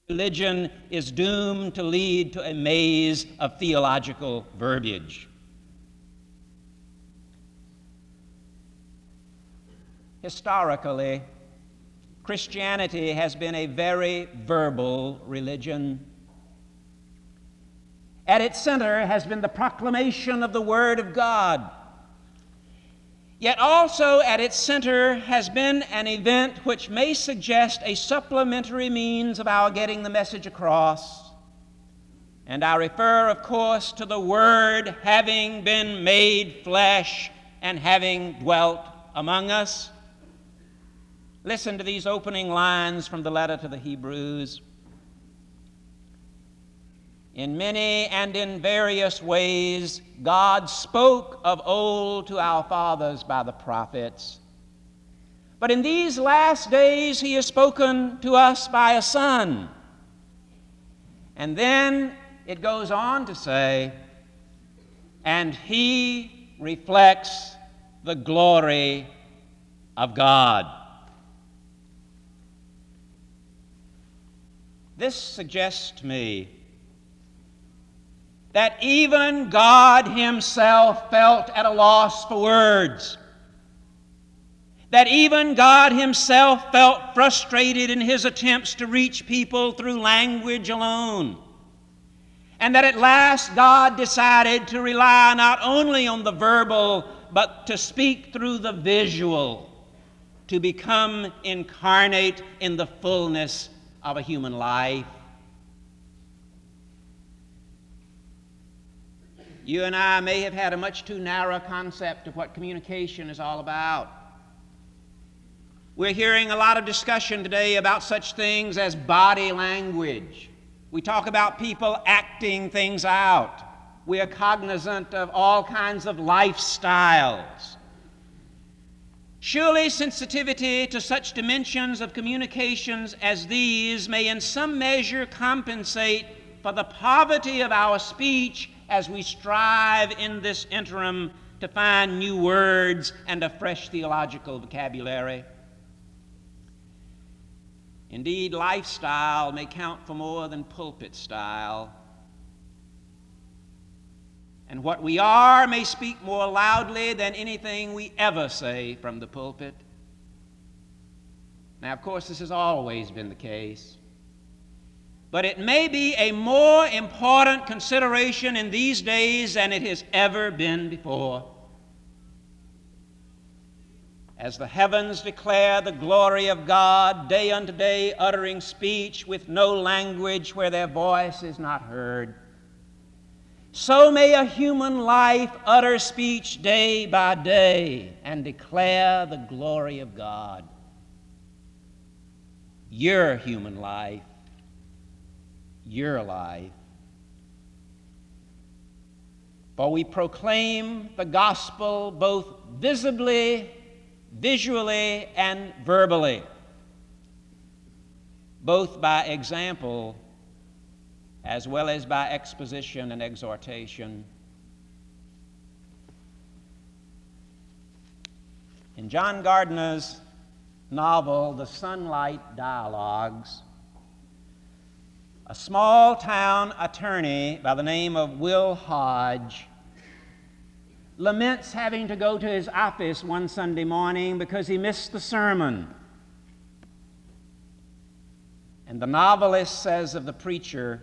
religion is doomed to lead to a maze of theological verbiage. Historically, Christianity has been a very verbal religion. At its center has been the proclamation of the Word of God. Yet also at its center has been an event which may suggest a supplementary means of our getting the message across. And I refer, of course, to the Word having been made flesh and having dwelt among us. Listen to these opening lines from the letter to the Hebrews. In many and in various ways, God spoke of old to our fathers by the prophets. But in these last days, he has spoken to us by a Son. And then it goes on to say, and he reflects the glory of God. This suggests to me that even God himself felt at a loss for words. That even God himself felt frustrated in his attempts to reach people through language alone. And that at last God decided to rely not only on the verbal, but to speak through the visual, to become incarnate in the fullness of a human life. You and I may have had a much too narrow concept of what communication is all about. We're hearing a lot of discussion today about such things as body language. We talk about people acting things out. We are cognizant of all kinds of lifestyles. Surely sensitivity to such dimensions of communications as these may in some measure compensate for the poverty of our speech as we strive in this interim to find new words and a fresh theological vocabulary. Indeed, lifestyle may count for more than pulpit style. And what we are may speak more loudly than anything we ever say from the pulpit. Now, of course, this has always been the case. But it may be a more important consideration in these days than it has ever been before. As the heavens declare the glory of God, day unto day uttering speech with no language where their voice is not heard, so may a human life utter speech day by day and declare the glory of God. Your human life, your life. For we proclaim the gospel both visibly, visually, and verbally, both by example as well as by exposition and exhortation. In John Gardner's novel, The Sunlight Dialogues, a small-town attorney by the name of Will Hodge laments having to go to his office one Sunday morning because he missed the sermon. And the novelist says of the preacher,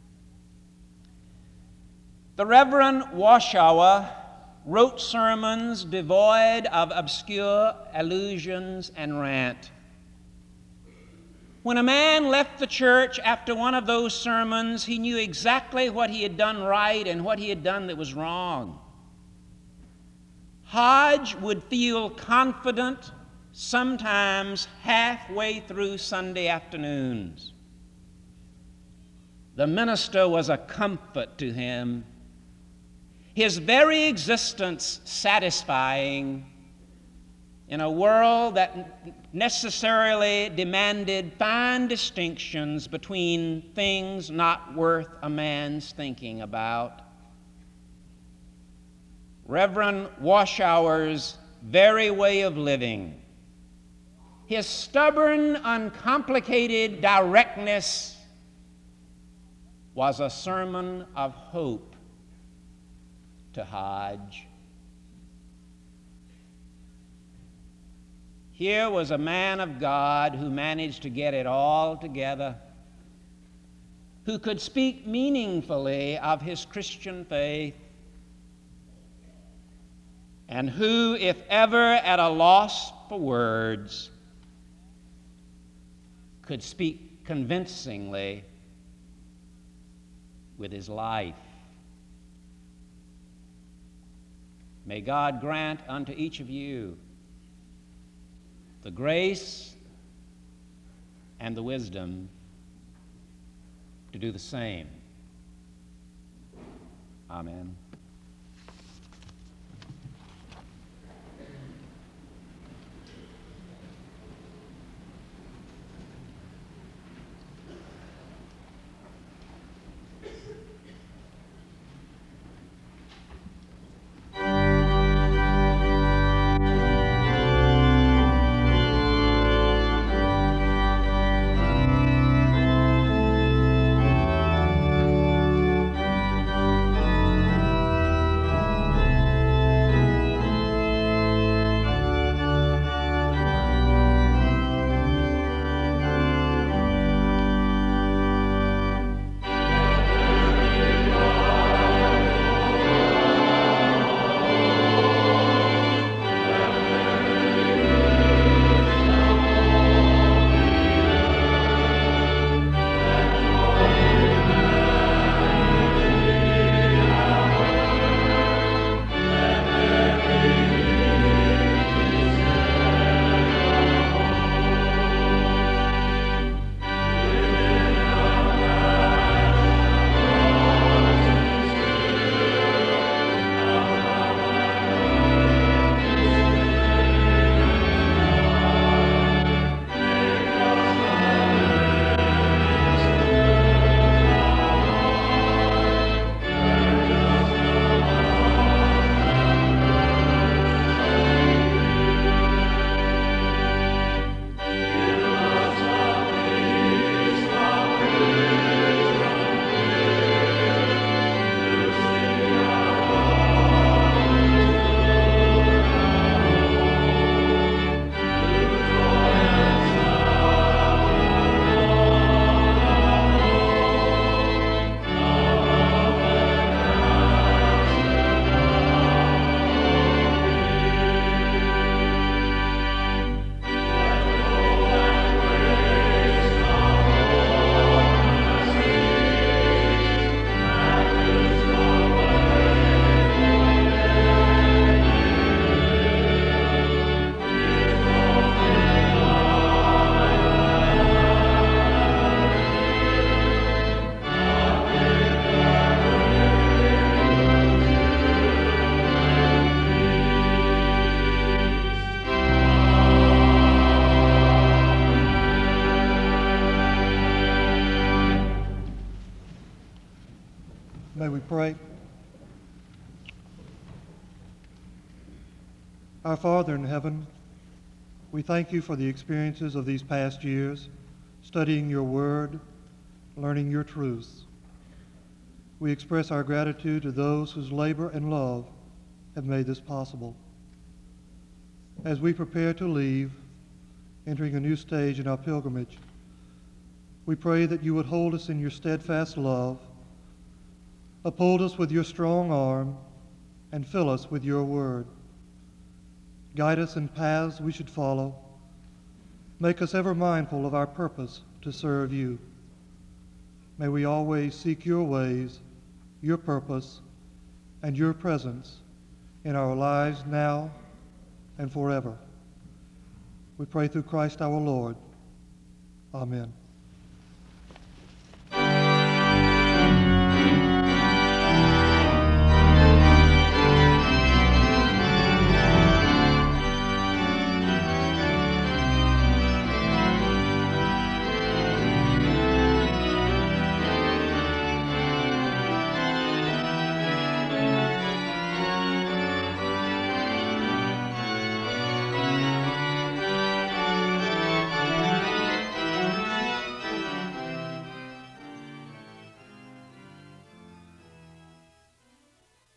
"The Reverend Washower wrote sermons devoid of obscure allusions and rant. When a man left the church after one of those sermons, he knew exactly what he had done right and what he had done that was wrong. Hodge would feel confident sometimes halfway through Sunday afternoons. The minister was a comfort to him, his very existence satisfying in a world that necessarily demanded fine distinctions between things not worth a man's thinking about." Reverend Washower's very way of living, his stubborn, uncomplicated directness was a sermon of hope to Hodge. Here was a man of God who managed to get it all together, who could speak meaningfully of his Christian faith, and who, if ever at a loss for words, could speak convincingly with his life. May God grant unto each of you the grace and the wisdom to do the same. Amen. May we pray. Our Father in heaven, we thank you for the experiences of these past years, studying your word, learning your truths. We express our gratitude to those whose labor and love have made this possible. As we prepare to leave, entering a new stage in our pilgrimage, we pray that you would hold us in your steadfast love, uphold us with your strong arm, and fill us with your word. Guide us in paths we should follow. Make us ever mindful of our purpose to serve you. May we always seek your ways, your purpose, and your presence in our lives now and forever. We pray through Christ our Lord. Amen.